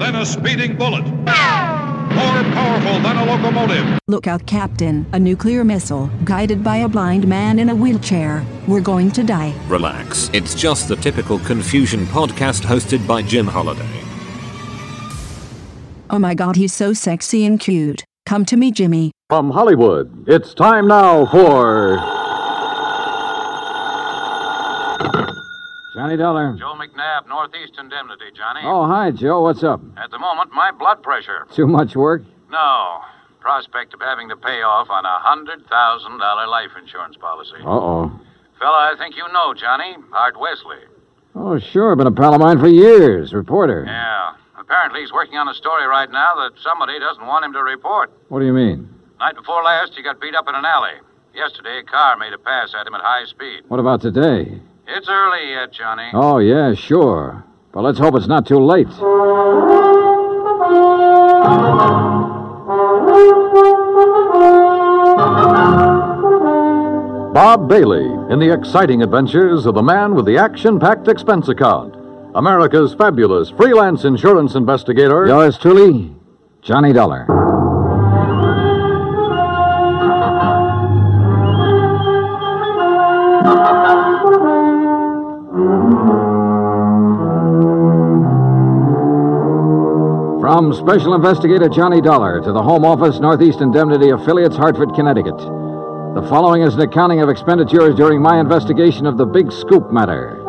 than a speeding bullet. More powerful than a locomotive. Look out, Captain. A nuclear missile, guided by a blind man in a wheelchair. We're going to die. Relax. It's just the typical Confusion podcast hosted by Jim Holiday. Oh my God, he's so sexy and cute. Come to me, Jimmy. From Hollywood, it's time now for... Johnny Dollar. Joe McNabb, Northeast Indemnity, Johnny. Oh, hi, Joe. What's up? At the moment, my blood pressure. Too much work? No. Prospect of having to pay off on a $100,000 life insurance policy. Uh-oh. Fella I think you know, Johnny. Art Wesley. Oh, sure. Been a pal of mine for years. Reporter. Yeah. Apparently he's working on a story right now that somebody doesn't want him to report. What do you mean? Night before last, he got beat up in an alley. Yesterday, a car made a pass at him at high speed. What about today? It's early yet, Johnny. Oh, yeah, sure. But let's hope it's not too late. Bob Bailey in the exciting adventures of the man with the action-packed expense account. America's fabulous freelance insurance investigator. Yours truly, Johnny Dollar. From Special Investigator Johnny Dollar to the Home Office, Northeast Indemnity Affiliates, Hartford, Connecticut. The following is an accounting of expenditures during my investigation of the Big Scoop matter.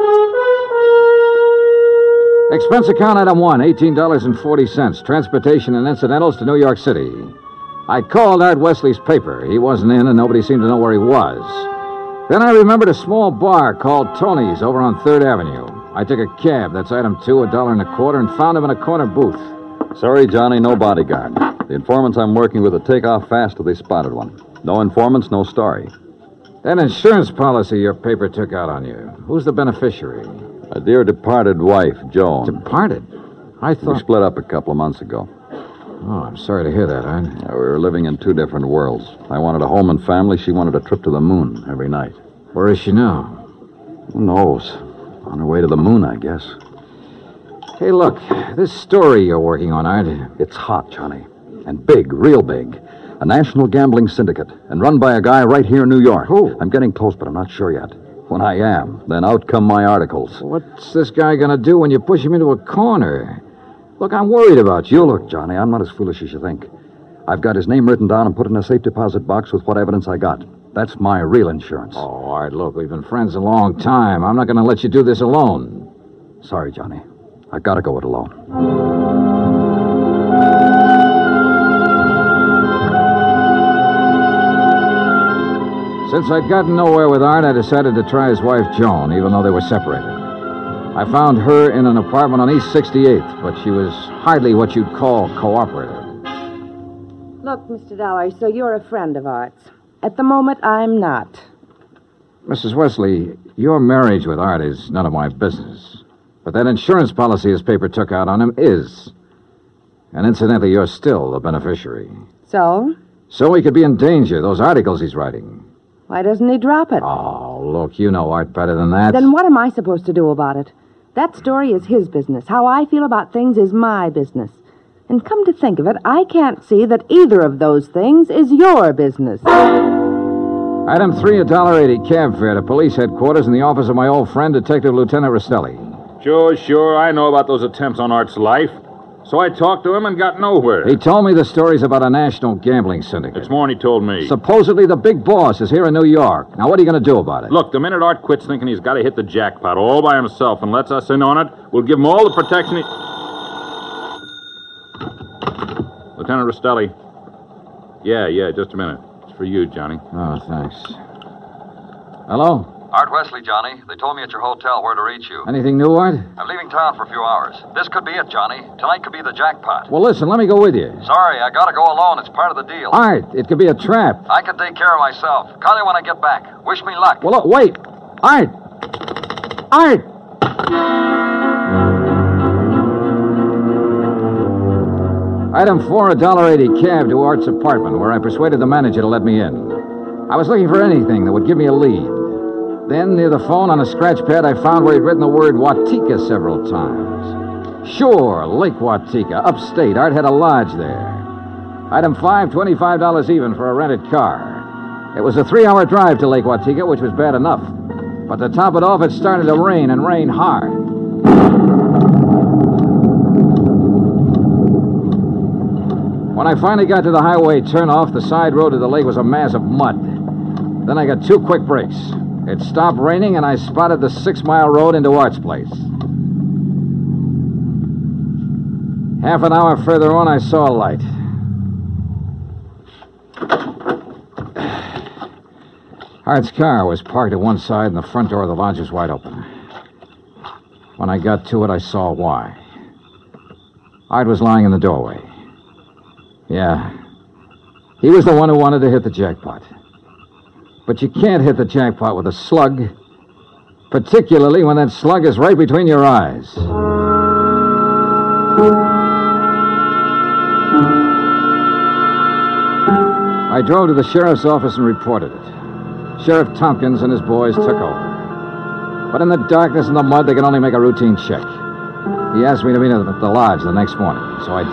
Expense account item 1, $18.40, transportation and incidentals to New York City. I called Art Wesley's paper. He wasn't in and nobody seemed to know where he was. Then I remembered a small bar called Tony's over on 3rd Avenue. I took a cab, that's item 2, $1.25, and found him in a corner booth. Sorry, Johnny, no bodyguard. The informants I'm working with will take off fast if they spotted one. No informants, no story. That insurance policy your paper took out on you, who's the beneficiary? A dear departed wife, Joan. Departed? I thought... We split up a couple of months ago. Oh, I'm sorry to hear that, Art. We were living in 2 different worlds. I wanted a home and family. She wanted a trip to the moon every night. Where is she now? Who knows? On her way to the moon, I guess. Hey, look, this story you're working on, Art. It's hot, Johnny. And big, real big. A national gambling syndicate, and run by a guy right here in New York. Who? I'm getting close, but I'm not sure yet. When I am, then out come my articles. What's this guy gonna do when you push him into a corner? Look, I'm worried about you. Look, Johnny, I'm not as foolish as you think. I've got his name written down and put in a safe deposit box with what evidence I got. That's my real insurance. Oh, Art, look, we've been friends a long time. I'm not gonna let you do this alone. Sorry, Johnny. I've got to go it alone. Since I'd gotten nowhere with Art, I decided to try his wife, Joan, even though they were separated. I found her in an apartment on East 68th, but she was hardly what you'd call cooperative. Look, Mr. Dollar, so you're a friend of Art's. At the moment, I'm not. Mrs. Wesley, your marriage with Art is none of my business. But that insurance policy his paper took out on him is. And incidentally, you're still the beneficiary. So? So he could be in danger, those articles he's writing. Why doesn't he drop it? Oh, look, you know Art better than that. Then what am I supposed to do about it? That story is his business. How I feel about things is my business. And come to think of it, I can't see that either of those things is your business. Item 3, $1.80 cab fare to police headquarters in the office of my old friend, Detective Lieutenant Rostelli. Sure. I know about those attempts on Art's life. So I talked to him and got nowhere. He told me the stories about a national gambling syndicate. It's more than he told me. Supposedly the big boss is here in New York. Now, what are you going to do about it? Look, the minute Art quits thinking he's got to hit the jackpot all by himself and lets us in on it, we'll give him all the protection he... Lieutenant Rostelli. Yeah, just a minute. It's for you, Johnny. Oh, thanks. Hello? Art Wesley, Johnny. They told me at your hotel where to reach you. Anything new, Art? I'm leaving town for a few hours. This could be it, Johnny. Tonight could be the jackpot. Well, listen, let me go with you. Sorry, I gotta go alone. It's part of the deal. Art, it could be a trap. I can take care of myself. Call you when I get back. Wish me luck. Well, look, wait. Art! Art! Item 4, $1.80 cab to Art's apartment, where I persuaded the manager to let me in. I was looking for anything that would give me a lead. Then, near the phone on a scratch pad, I found where he'd written the word Watika several times. Sure, Lake Watika, upstate. Art had a lodge there. Item 5, $25 even for a rented car. It was a 3-hour drive to Lake Watika, which was bad enough. But to top it off, it started to rain, and rain hard. When I finally got to the highway turnoff, the side road to the lake was a mass of mud. Then I got 2 quick breaks. It stopped raining, and I spotted the 6-mile road into Art's place. Half an hour further on, I saw a light. Art's car was parked at one side, and the front door of the lodge was wide open. When I got to it, I saw why. Art was lying in the doorway. Yeah. He was the one who wanted to hit the jackpot. But you can't hit the jackpot with a slug, particularly when that slug is right between your eyes. I drove to the sheriff's office and reported it. Sheriff Tompkins and his boys took over. But in the darkness and the mud, they could only make a routine check. He asked me to meet him at the lodge the next morning, so I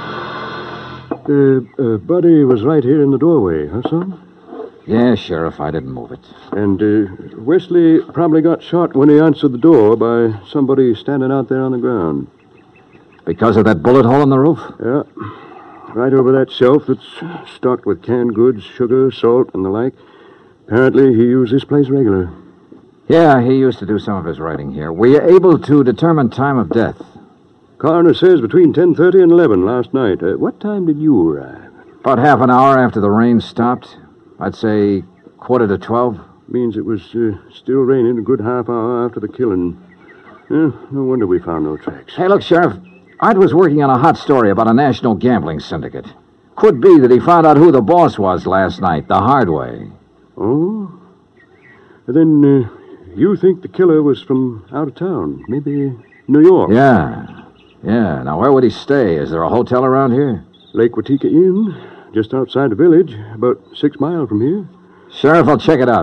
did. Buddy was right here in the doorway, huh, son? Yeah, Sheriff, I didn't move it. And Wesley probably got shot when he answered the door by somebody standing out there on the ground. Because of that bullet hole in the roof? Yeah. Right over that shelf that's stocked with canned goods, sugar, salt, and the like. Apparently, he used this place regular. Yeah, he used to do some of his writing here. Were you able to determine time of death? Coroner says between 10:30 and 11 last night. What time did you arrive? About half an hour after the rain stopped. I'd say 11:45. Means it was still raining a good half hour after the killing. No wonder we found no tracks. Hey, look, Sheriff. Art was working on a hot story about a national gambling syndicate. Could be that he found out who the boss was last night, the hard way. Oh? Then you think the killer was from out of town, maybe New York? Yeah. Now, where would he stay? Is there a hotel around here? Lake Watika Inn, just outside the village, about 6 miles from here. Sheriff, I'll check it out.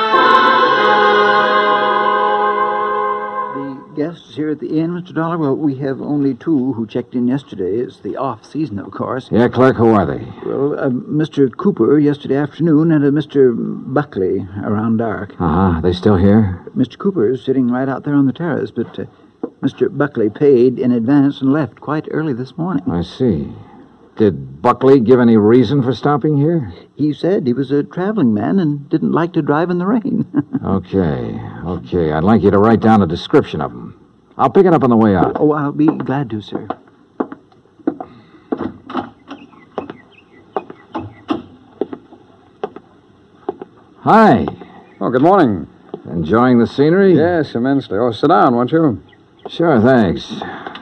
Guests here at the inn, Mr. Dollar? Well, we have only 2 who checked in yesterday. It's the off-season, of course. Yeah, clerk, who are they? Well, Mr. Cooper yesterday afternoon and Mr. Buckley around dark. Uh-huh. They still here? Mr. Cooper is sitting right out there on the terrace, but Mr. Buckley paid in advance and left quite early this morning. I see. Did Buckley give any reason for stopping here? He said he was a traveling man and didn't like to drive in the rain. Okay. I'd like you to write down a description of him. I'll pick it up on the way out. Oh, I'll be glad to, sir. Hi. Oh, good morning. Enjoying the scenery? Yes, immensely. Oh, sit down, won't you? Sure, thanks.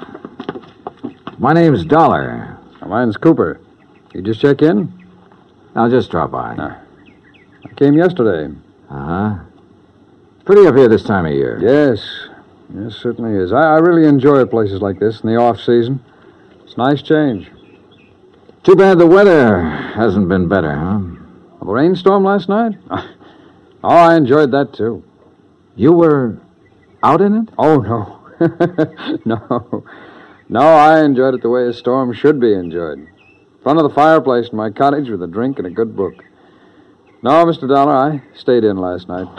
My name's Dollar. Mine's Cooper. You just check in? I'll just drop by. I came yesterday. Uh-huh. Pretty up here this time of year. Yes, certainly is. I really enjoy places like this in the off-season. It's a nice change. Too bad the weather hasn't been better, huh? The rainstorm last night? Oh, I enjoyed that, too. You were out in it? Oh, no. No, I enjoyed it the way a storm should be enjoyed. In front of the fireplace in my cottage with a drink and a good book. No, Mr. Dollar, I stayed in last night.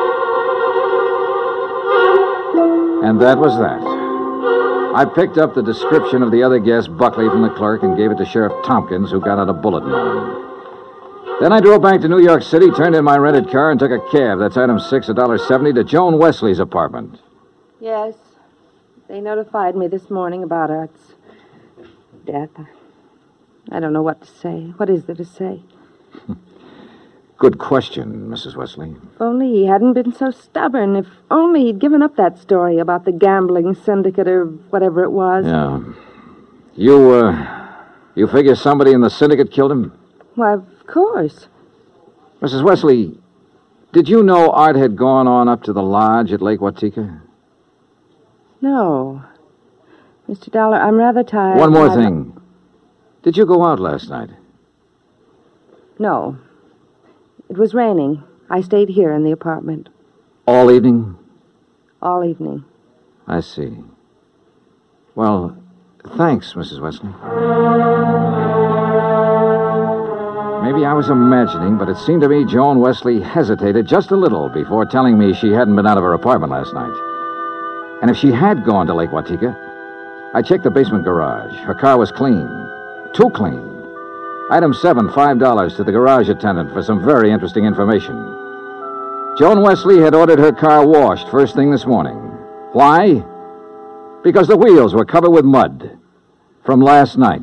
And that was that. I picked up the description of the other guest, Buckley, from the clerk and gave it to Sheriff Tompkins, who got out a bulletin on him. Then I drove back to New York City, turned in my rented car, and took a cab. That's item 6, $1.70, to Joan Wesley's apartment. Yes. They notified me this morning about Art's death. I don't know what to say. What is there to say? Good question, Mrs. Wesley. If only he hadn't been so stubborn. If only he'd given up that story about the gambling syndicate or whatever it was. Yeah. You figure somebody in the syndicate killed him? Why, of course. Mrs. Wesley, did you know Art had gone on up to the lodge at Lake Watika? No. Mr. Dollar, I'm rather tired. One more thing. Did you go out last night? No. It was raining. I stayed here in the apartment. All evening? All evening. I see. Well, thanks, Mrs. Wesley. Maybe I was imagining, but it seemed to me Joan Wesley hesitated just a little before telling me she hadn't been out of her apartment last night. And if she had gone to Lake Watika, I checked the basement garage. Her car was clean. Too clean. Item 7, $5 to the garage attendant for some very interesting information. Joan Wesley had ordered her car washed first thing this morning. Why? Because the wheels were covered with mud from last night.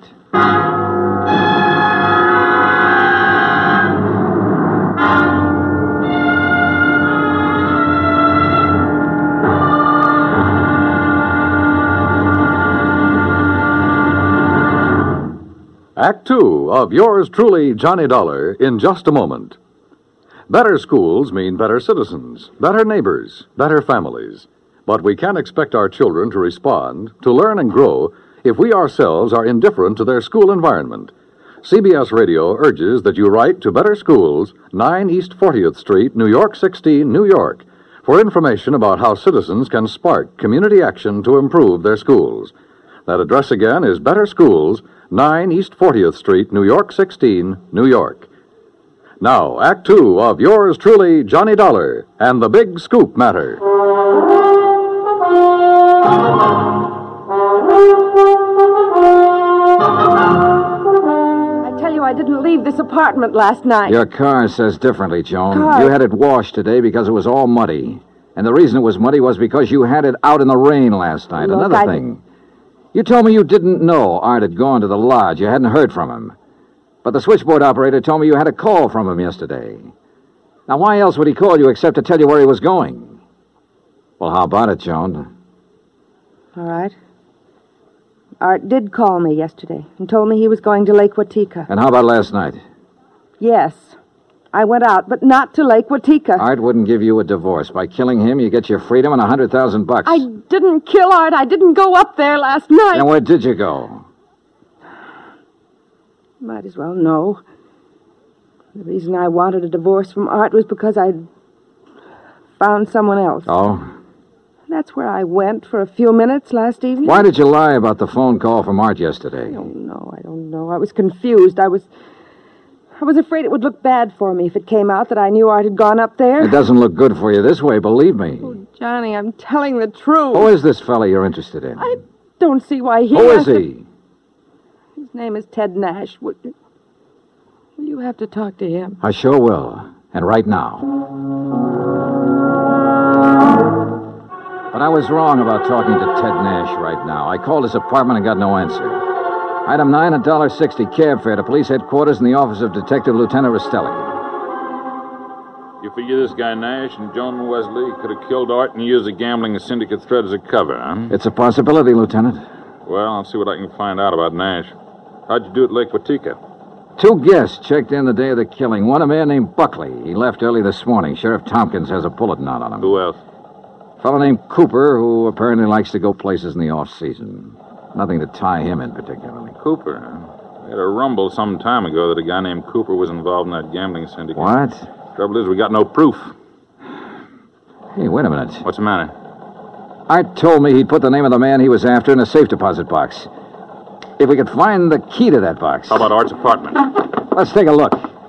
Act Two of yours truly, Johnny Dollar, in just a moment. Better schools mean better citizens, better neighbors, better families. But we can't expect our children to respond, to learn and grow, if we ourselves are indifferent to their school environment. CBS Radio urges that you write to Better Schools, 9 East 40th Street, New York 16, New York, for information about how citizens can spark community action to improve their schools. That address again is Better Schools, 9 East 40th Street, New York 16, New York. Now, Act Two of yours truly, Johnny Dollar, and the Big Scoop Matter. I tell you, I didn't leave this apartment last night. Your car says differently, Joan. Car? You had it washed today because it was all muddy. And the reason it was muddy was because you had it out in the rain last night. Look, Another thing. You told me you didn't know Art had gone to the lodge. You hadn't heard from him. But the switchboard operator told me you had a call from him yesterday. Now, why else would he call you except to tell you where he was going? Well, how about it, Joan? All right. Art did call me yesterday and told me he was going to Lake Watika. And how about last night? Yes. I went out, but not to Lake Watika. Art wouldn't give you a divorce. By killing him, you get your freedom and $100,000. I didn't kill Art. I didn't go up there last night. And where did you go? Might as well know. The reason I wanted a divorce from Art was because I'd found someone else. Oh? That's where I went for a few minutes last evening. Why did you lie about the phone call from Art yesterday? I don't know. I was confused. I was afraid it would look bad for me if it came out that I knew Art had gone up there. It doesn't look good for you this way, believe me. Oh, Johnny, I'm telling the truth. Who is this fella you're interested in? I don't see why he Who has is he? His name is Ted Nash. Will you have to talk to him? I sure will. And right now. But I was wrong about talking to Ted Nash right now. I called his apartment and got no answer. Item 9, $1.60 cab fare to police headquarters in the office of Detective Lieutenant Rastelli. You figure this guy Nash and Joan Wesley could have killed Art and used the gambling syndicate threat as a cover, huh? It's a possibility, Lieutenant. Well, I'll see what I can find out about Nash. How'd you do at Lake Watika? 2 guests checked in the day of the killing. One, a man named Buckley. He left early this morning. Sheriff Tompkins has a bulletin out on him. Who else? A fellow named Cooper, who apparently likes to go places in the off-season. Nothing to tie him in particularly. Cooper, huh? We had a rumble some time ago that a guy named Cooper was involved in that gambling syndicate. What? Trouble is, we got no proof. Hey, wait a minute. What's the matter? Art told me he'd put the name of the man he was after in a safe deposit box. If we could find the key to that box. How about Art's apartment? Let's take a look.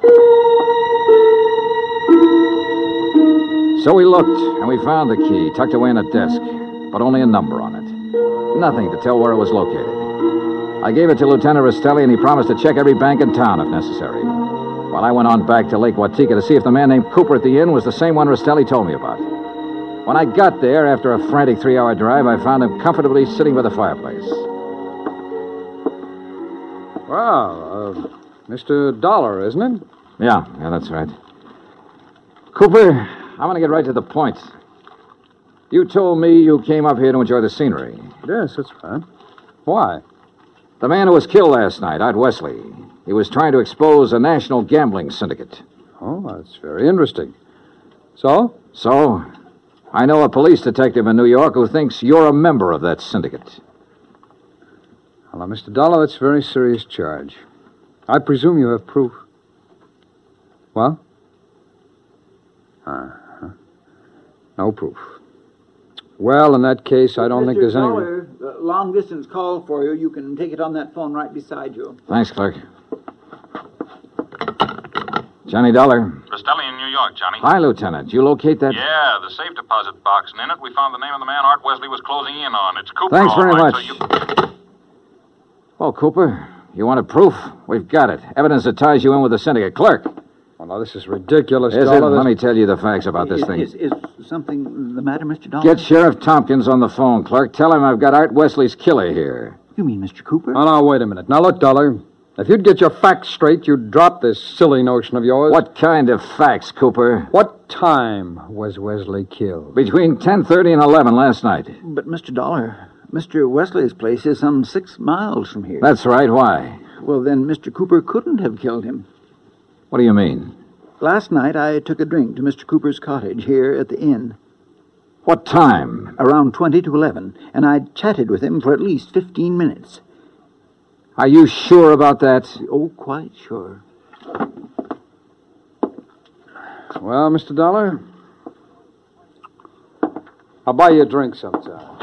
So we looked, and we found the key tucked away in a desk, but only a number on it. Nothing to tell where it was located. I gave it to Lieutenant Rastelli, and he promised to check every bank in town if necessary. While I went on back to Lake Watika to see if the man named Cooper at the inn was the same one Rastelli told me about. When I got there, after a frantic 3-hour drive, I found him comfortably sitting by the fireplace. Well, Mr. Dollar, isn't it? Yeah, that's right. Cooper, I'm going to get right to the point. You told me you came up here to enjoy the scenery. Yes, that's right. Why? The man who was killed last night, Art Wesley. He was trying to expose a national gambling syndicate. Oh, that's very interesting. So? So, I know a police detective in New York who thinks you're a member of that syndicate. Well, now, Mr. Dollar, that's a very serious charge. I presume you have proof. Well? Uh-huh. No proof. Well, in that case, I don't think there's any... Dollar, long-distance call for you. You can take it on that phone right beside you. Thanks, clerk. Johnny Dollar. Rastelli in New York, Johnny. Hi, Lieutenant. You locate that? Yeah, the safe deposit box, and in it we found the name of the man Art Wesley was closing in on. It's Cooper. Thanks all very right, much. So you... Oh, Cooper, you wanted proof? We've got it. Evidence that ties you in with the syndicate. Clerk. Oh, now, this is ridiculous, Is it? Dollar. Let me tell you the facts about this thing. Is something the matter, Mr. Dollar? Get Sheriff Tompkins on the phone, clerk. Tell him I've got Art Wesley's killer here. You mean Mr. Cooper? Oh, now, wait a minute. Now, look, Dollar. If you'd get your facts straight, you'd drop this silly notion of yours. What kind of facts, Cooper? What time was Wesley killed? Between 10:30 and 11 last night. But, Mr. Dollar, Mr. Wesley's place is some 6 miles from here. That's right. Why? Well, then Mr. Cooper couldn't have killed him. What do you mean? Last night, I took a drink to Mr. Cooper's cottage here at the inn. What time? Around 20 to 11, and I chatted with him for at least 15 minutes. Are you sure about that? Oh, quite sure. Well, Mr. Dollar, I'll buy you a drink sometime.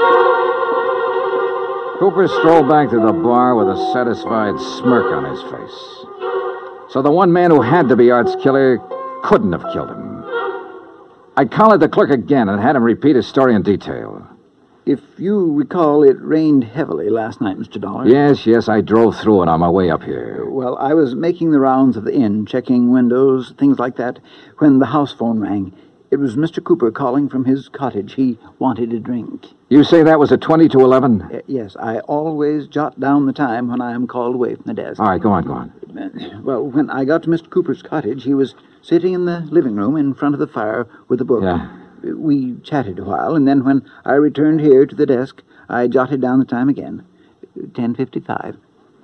Cooper strolled back to the bar with a satisfied smirk on his face. So the one man who had to be Art's killer couldn't have killed him. I collared the clerk again and had him repeat his story in detail. If you recall, it rained heavily last night, Mr. Dollar. Yes, I drove through it on my way up here. Well, I was making the rounds of the inn, checking windows, things like that, when the house phone rang. It was Mr. Cooper calling from his cottage. He wanted a drink. You say that was at 20 to 11? Yes, I always jot down the time when I am called away from the desk. All right, go on. Well, when I got to Mr. Cooper's cottage, he was sitting in the living room in front of the fire with a book. Yeah. We chatted a while, and then when I returned here to the desk, I jotted down the time again. 10:55.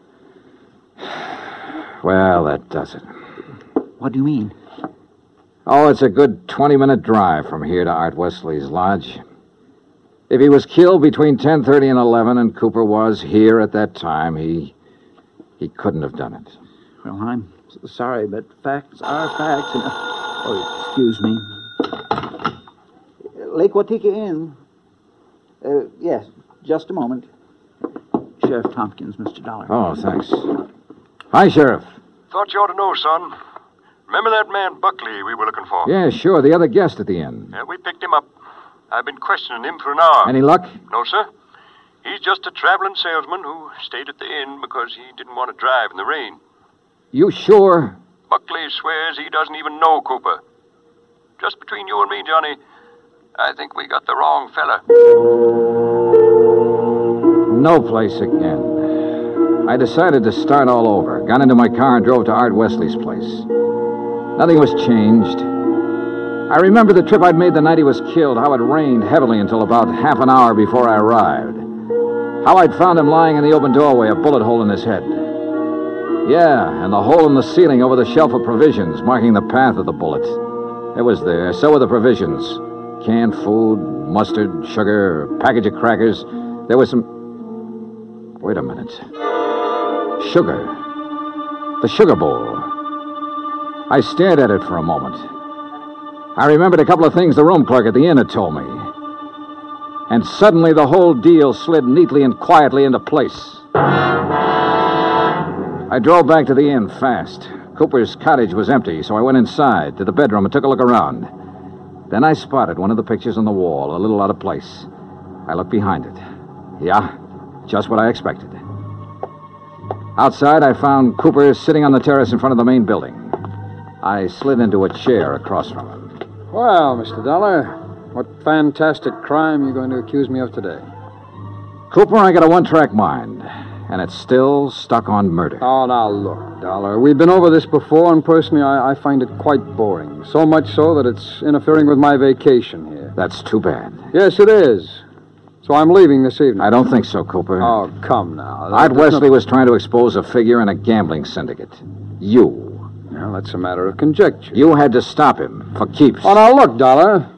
Well, that does it. What do you mean? Oh, it's a good 20-minute drive from here to Art Wesley's lodge. If he was killed between 10:30 and 11 and Cooper was here at that time, he couldn't have done it. Well, I'm sorry, but facts are facts. And... Oh, excuse me. Lake Watika Inn. Yes, just a moment. Sheriff Tompkins, Mr. Dollar. Oh, thanks. Hi, Sheriff. Thought you ought to know, son. Remember that man Buckley we were looking for? Yeah, sure, the other guest at the inn. Yeah, we picked him up. I've been questioning him for an hour. Any luck? No, sir. He's just a traveling salesman who stayed at the inn because he didn't want to drive in the rain. You sure? Buckley swears he doesn't even know Cooper. Just between you and me, Johnny, I think we got the wrong fella. No place again. I decided to start all over. Got into my car and drove to Art Wesley's place. Nothing was changed. I remember the trip I'd made the night he was killed, how it rained heavily until about half an hour before I arrived. How I'd found him lying in the open doorway, a bullet hole in his head. Yeah, and the hole in the ceiling over the shelf of provisions, marking the path of the bullet. It was there. So were the provisions. Canned food, mustard, sugar, a package of crackers. There was some... Wait a minute. Sugar. The sugar bowl. I stared at it for a moment. I remembered a couple of things the room clerk at the inn had told me. And suddenly the whole deal slid neatly and quietly into place. I drove back to the inn fast. Cooper's cottage was empty, so I went inside to the bedroom and took a look around. Then I spotted one of the pictures on the wall, a little out of place. I looked behind it. Yeah, just what I expected. Outside, I found Cooper sitting on the terrace in front of the main building. I slid into a chair across from him. Well, Mr. Dollar, what fantastic crime are you going to accuse me of today? Cooper, I got a one-track mind, and it's still stuck on murder. Oh, now look, Dollar, we've been over this before, and personally, I find it quite boring. So much so that it's interfering with my vacation here. That's too bad. Yes, it is. So I'm leaving this evening. I don't think so, Cooper. Oh, come now. Art Wesley was trying to expose a figure in a gambling syndicate. You. Well, that's a matter of conjecture. You had to stop him for keeps. Oh, now look, Dollar.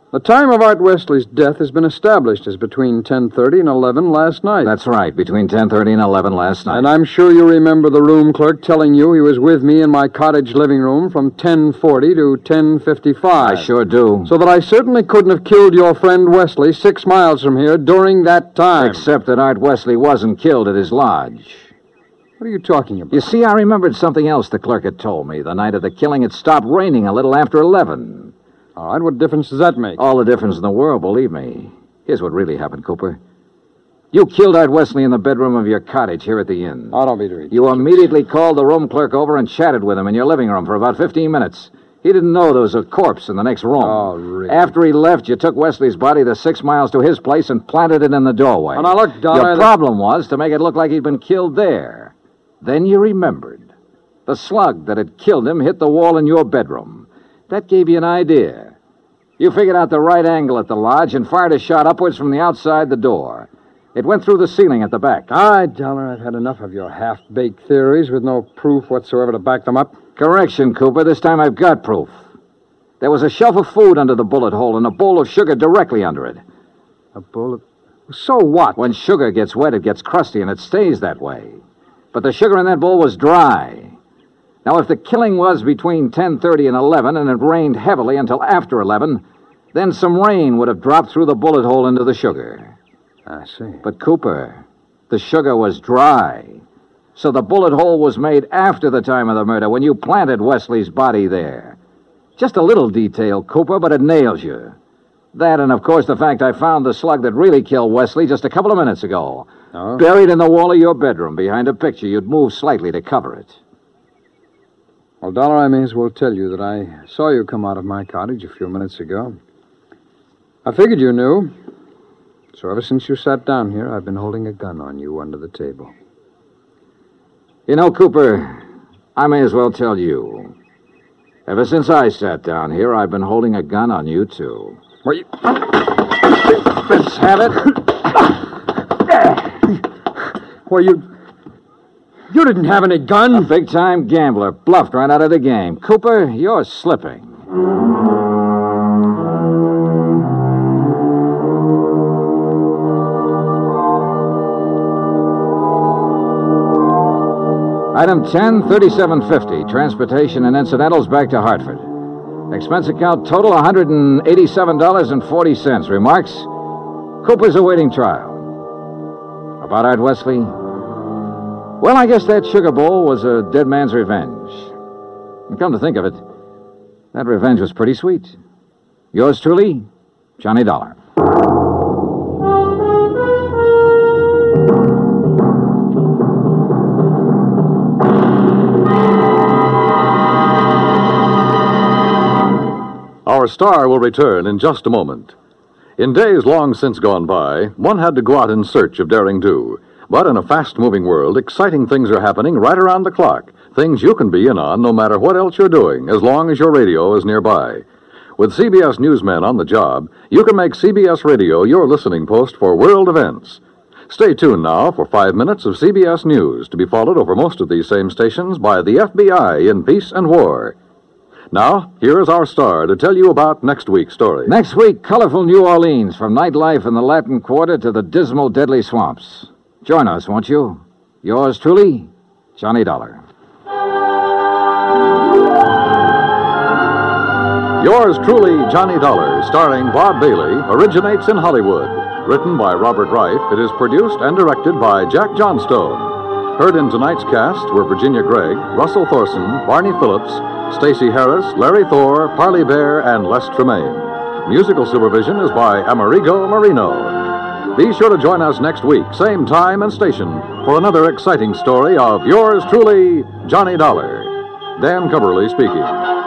The time of Art Wesley's death has been established as between 10:30 and 11 last night. That's right, between 10:30 and 11 last night. And I'm sure you remember the room clerk telling you he was with me in my cottage living room from 10:40 to 10:55. I sure do. So that I certainly couldn't have killed your friend Wesley 6 miles from here during that time. Except that Art Wesley wasn't killed at his lodge. What are you talking about? You see, I remembered something else the clerk had told me. The night of the killing, it stopped raining a little after 11. All right, what difference does that make? All the difference in the world, believe me. Here's what really happened, Cooper. You killed Art Wesley in the bedroom of your cottage here at the inn. Oh, don't be ridiculous. You immediately called the room clerk over and chatted with him in your living room for about 15 minutes. He didn't know there was a corpse in the next room. Oh, really? After he left, you took Wesley's body the 6 miles to his place and planted it in the doorway. Oh, now look, Dollar... Your problem was to make it look like he'd been killed there. Then you remembered. The slug that had killed him hit the wall in your bedroom. That gave you an idea. You figured out the right angle at the lodge and fired a shot upwards from the outside the door. It went through the ceiling at the back. All right, Dollar, I've had enough of your half-baked theories with no proof whatsoever to back them up. Correction, Cooper. This time I've got proof. There was a shelf of food under the bullet hole and a bowl of sugar directly under it. A bowl of... So what? When sugar gets wet, it gets crusty, and it stays that way. But the sugar in that bowl was dry. Now, if the killing was between 10:30 and 11, and it rained heavily until after 11, then some rain would have dropped through the bullet hole into the sugar. I see. But, Cooper, the sugar was dry. So the bullet hole was made after the time of the murder, when you planted Wesley's body there. Just a little detail, Cooper, but it nails you. That, and of course, the fact I found the slug that really killed Wesley just a couple of minutes ago. Oh? Buried in the wall of your bedroom behind a picture you'd moved slightly to cover it. Well, Dollar, I may as well tell you that I saw you come out of my cottage a few minutes ago. I figured you knew. So ever since you sat down here, I've been holding a gun on you under the table. You know, Cooper, I may as well tell you. Ever since I sat down here, I've been holding a gun on you, too. Well, you... Let's have it. Well, you didn't have any gun. A big-time gambler, bluffed right out of the game. Cooper, you're slipping. Item 10, 3750, transportation and incidentals back to Hartford. Expense account total $187.40. Remarks? Cooper's awaiting trial. About Art Wesley? Well, I guess that sugar bowl was a dead man's revenge. And come to think of it, that revenge was pretty sweet. Yours truly, Johnny Dollar. Our star will return in just a moment. In days long since gone by, one had to go out in search of daring do. But in a fast-moving world, exciting things are happening right around the clock. Things you can be in on no matter what else you're doing, as long as your radio is nearby. With CBS newsmen on the job, you can make CBS Radio your listening post for world events. Stay tuned now for 5 minutes of CBS News, to be followed over most of these same stations by the FBI in peace and war. Now, here is our star to tell you about next week's story. Next week, colorful New Orleans, from nightlife in the Latin Quarter to the dismal, deadly swamps. Join us, won't you? Yours truly, Johnny Dollar. Yours truly, Johnny Dollar, starring Bob Bailey, originates in Hollywood. Written by Robert Reif, it is produced and directed by Jack Johnstone. Heard in tonight's cast were Virginia Gregg, Russell Thorson, Barney Phillips, Stacey Harris, Larry Thor, Parley Bear, and Les Tremaine. Musical supervision is by Amerigo Marino. Be sure to join us next week, same time and station, for another exciting story of yours truly, Johnny Dollar. Dan Coverly speaking.